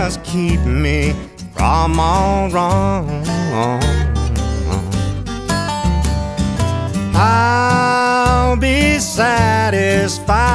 just keep me from all wrong. I'll be satisfied